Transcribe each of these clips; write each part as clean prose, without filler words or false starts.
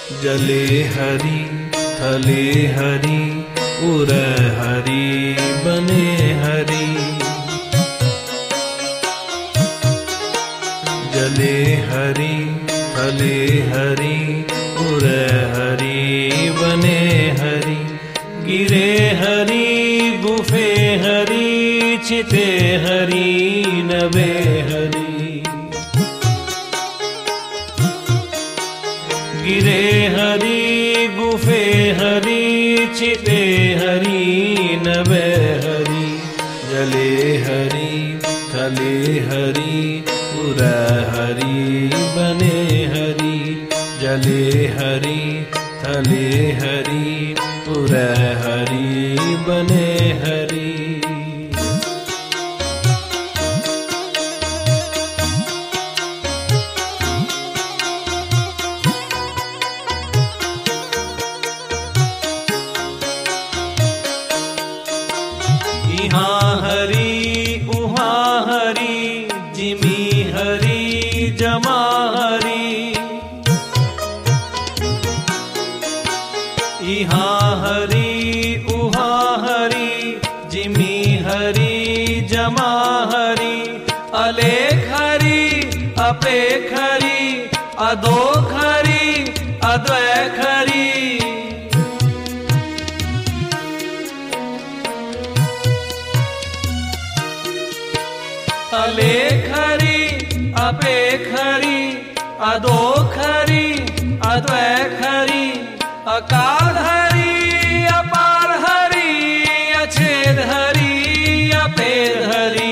जले हरि थले हरि उरै हरि बने हरि। जले हरि थले हरि उरै हरि बने हरि। गिरे हरि गुफे हरि चिते हरि नभे हरि। गिरे हरि गुफे हरि चिते हरि नभे हरि। जले हरि थले हरि उरै हरि बने हरि। जले हरि थले हरि उरै हरि बने हरि। यहाँ हरि उहाँ हरि जिमी हरि जमा हरि। यहाँ हरि उहाँ हरि जिमी हरि जमा हरि। अलेख हरि अपेख हरि अदोख हरि अद्वैख हरि। अलेख हरि अपेख हरि अदोख हरि अद्वैख हरि। अकाल हरि अपार हरि अछेद हरि अपेद हरि।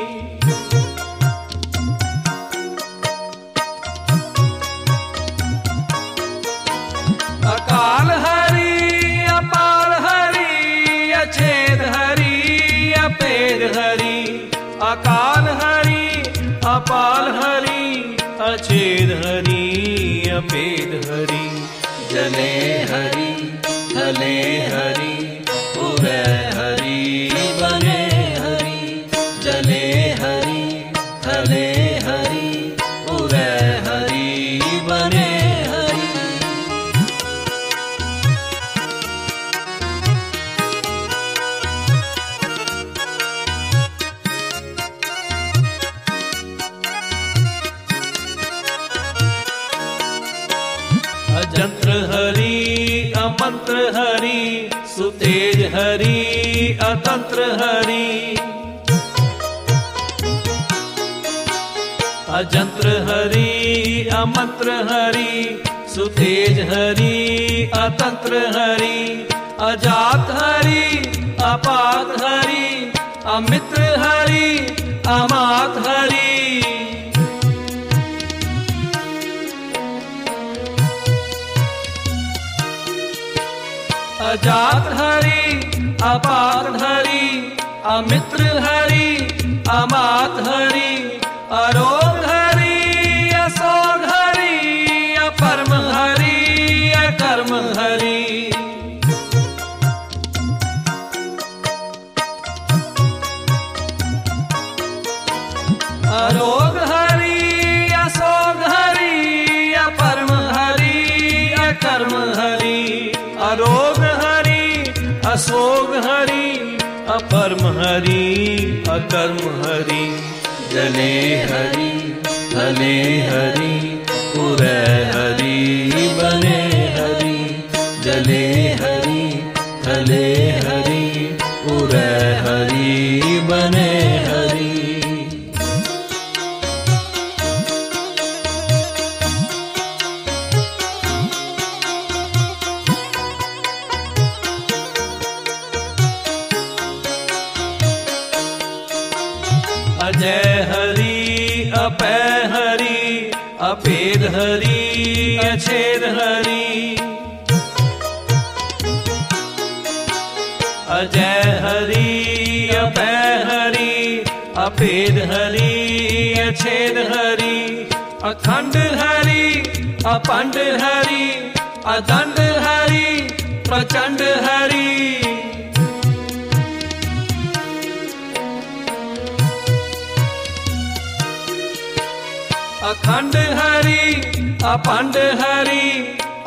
अकाल हरि अपार हरि अछेद हरि अपेद हरि। अकाल हरि अपार हरि अछेद हरि अपेद हरि। जले हरि थले हरि उरै हरि बने हरि। जले हरि थले हरि उरै हरि बने हरि। अजंत्र हरि अमंत्र हरि सुतेज हरि अतंत्र हरि। अजंत्र हरि अमंत्र हरि सुतेज हरि अतंत्र हरि। अजात हरि अपात हरि अमित्र हरि अमात हरि। अजात हरि अपात हरि अमित्र हरि अमात हरि। अरोग हरि असोग हरि अपरम हरि अकर्म हरि। अरोग हरि असोग हरि अपरम हरि अकर्म हरि। अरोग हरि असोग हरि अपरम हरि अकर्म हरि। जले हरि थले हरि उरै हरि बने हरि। जले हरि थले हरि उरै हरि बने हरि। अजय हरि अपै हरि अपेद हरि अछेद हरि। अजय हरि अपै हरि अपेद हरि अछेद हरि। अखंड हरि अपंड हरि अदंड हरि प्रचंड हरि। अखंड हरि अपंड हरि